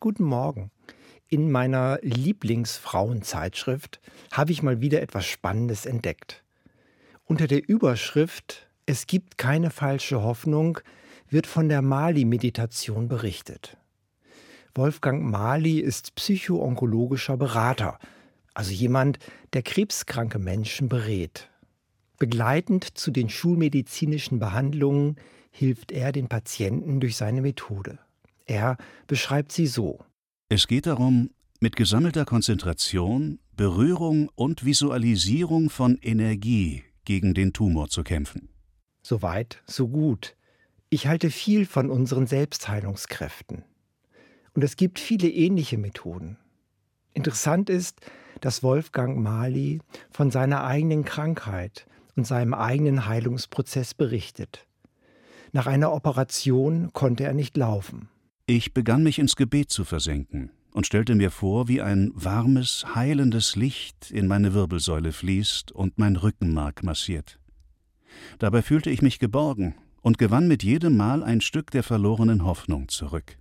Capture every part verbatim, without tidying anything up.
Guten Morgen. In meiner Lieblingsfrauenzeitschrift habe ich mal wieder etwas Spannendes entdeckt. Unter der Überschrift „Es gibt keine falsche Hoffnung" wird von der Mali-Meditation berichtet. Wolfgang Mali ist psychoonkologischer Berater, also jemand, der krebskranke Menschen berät. Begleitend zu den schulmedizinischen Behandlungen hilft er den Patienten durch seine Methode. Er beschreibt sie so: Es geht darum, mit gesammelter Konzentration, Berührung und Visualisierung von Energie gegen den Tumor zu kämpfen. So weit, so gut. Ich halte viel von unseren Selbstheilungskräften. Und es gibt viele ähnliche Methoden. Interessant ist, dass Wolfgang Mali von seiner eigenen Krankheit und seinem eigenen Heilungsprozess berichtet. Nach einer Operation konnte er nicht laufen. Ich begann mich ins Gebet zu versenken und stellte mir vor, wie ein warmes, heilendes Licht in meine Wirbelsäule fließt und mein Rückenmark massiert. Dabei fühlte ich mich geborgen und gewann mit jedem Mal ein Stück der verlorenen Hoffnung zurück.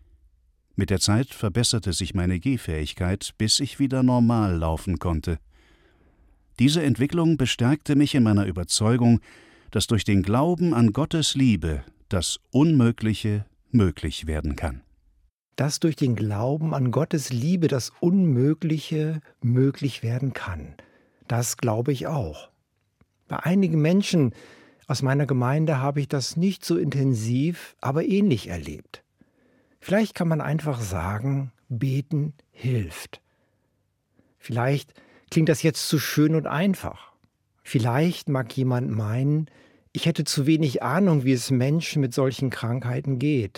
Mit der Zeit verbesserte sich meine Gehfähigkeit, bis ich wieder normal laufen konnte. Diese Entwicklung bestärkte mich in meiner Überzeugung, dass durch den Glauben an Gottes Liebe das Unmögliche möglich werden kann. Dass durch den Glauben an Gottes Liebe das Unmögliche möglich werden kann, das glaube ich auch. Bei einigen Menschen aus meiner Gemeinde habe ich das nicht so intensiv, aber ähnlich erlebt. Vielleicht kann man einfach sagen, beten hilft. Vielleicht klingt das jetzt zu schön und einfach. Vielleicht mag jemand meinen, ich hätte zu wenig Ahnung, wie es Menschen mit solchen Krankheiten geht.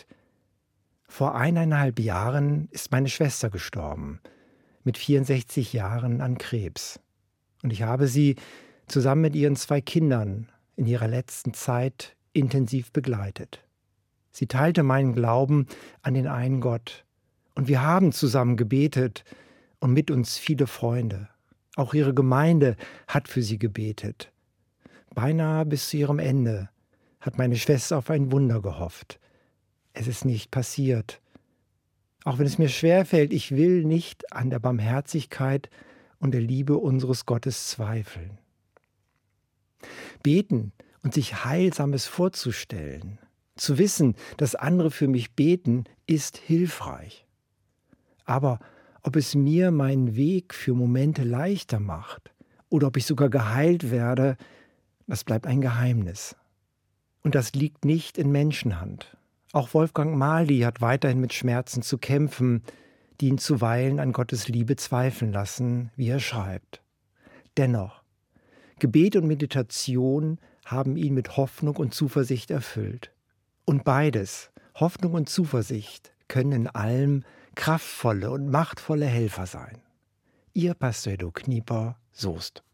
Vor eineinhalb Jahren ist meine Schwester gestorben, mit vierundsechzig Jahren an Krebs. Und ich habe sie zusammen mit ihren zwei Kindern in ihrer letzten Zeit intensiv begleitet. Sie teilte meinen Glauben an den einen Gott. Und wir haben zusammen gebetet und mit uns viele Freunde. Auch ihre Gemeinde hat für sie gebetet. Beinahe bis zu ihrem Ende hat meine Schwester auf ein Wunder gehofft. Es ist nicht passiert. Auch wenn es mir schwerfällt, ich will nicht an der Barmherzigkeit und der Liebe unseres Gottes zweifeln. Beten und sich Heilsames vorzustellen, zu wissen, dass andere für mich beten, ist hilfreich. Aber ob es mir meinen Weg für Momente leichter macht oder ob ich sogar geheilt werde, das bleibt ein Geheimnis. Und das liegt nicht in Menschenhand. Auch Wolfgang Mali hat weiterhin mit Schmerzen zu kämpfen, die ihn zuweilen an Gottes Liebe zweifeln lassen, wie er schreibt. Dennoch, Gebet und Meditation haben ihn mit Hoffnung und Zuversicht erfüllt. Und beides, Hoffnung und Zuversicht, können in allem kraftvolle und machtvolle Helfer sein. Ihr Pastor Edo Knieper, Soest.